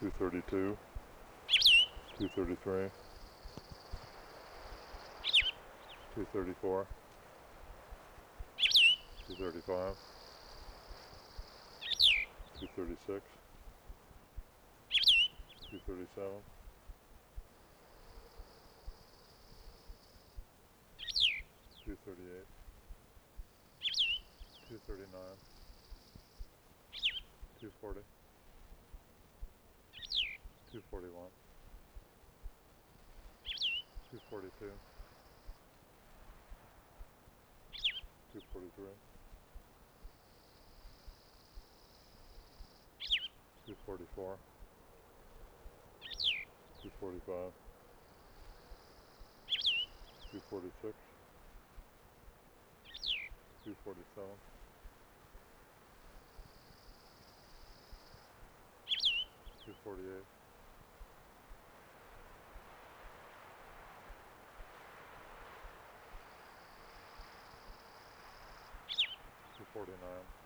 232, 233, 234, 235, 236, 237, 238, 239, 240, 241, 242, 243, 244, 245, 246, 247, 248, 249,